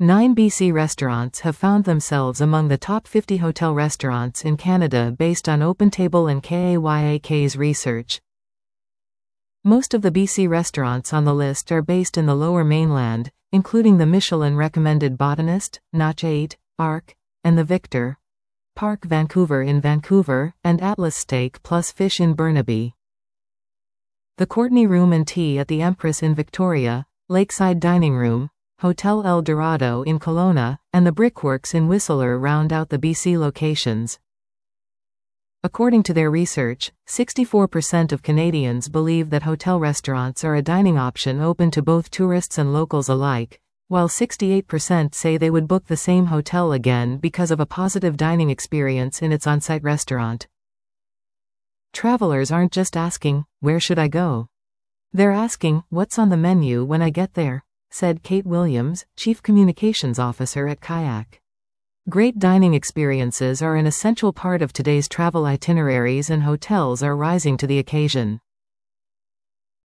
9 BC restaurants have found themselves among the top 50 hotel restaurants in Canada based on OpenTable and KAYAK's research. Most of the BC restaurants on the list are based in the Lower Mainland, including the Michelin-recommended Botanist, Notch 8, Arc, and the Victor Park Vancouver in Vancouver, and Atlas Steak Plus Fish in Burnaby. The Courtney Room and Tea at the Empress in Victoria, Lakeside Dining Room, Hotel El Dorado in Kelowna, and the Brickworks in Whistler round out the BC locations. According to their research, 64% of Canadians believe that hotel restaurants are a dining option open to both tourists and locals alike, while 68% say they would book the same hotel again because of a positive dining experience in its on-site restaurant. Travelers aren't just asking, "Where should I go?" They're asking, "What's on the menu when I get there?" said Kate Williams, Chief Communications Officer at Kayak. Great dining experiences are an essential part of today's travel itineraries, and hotels are rising to the occasion.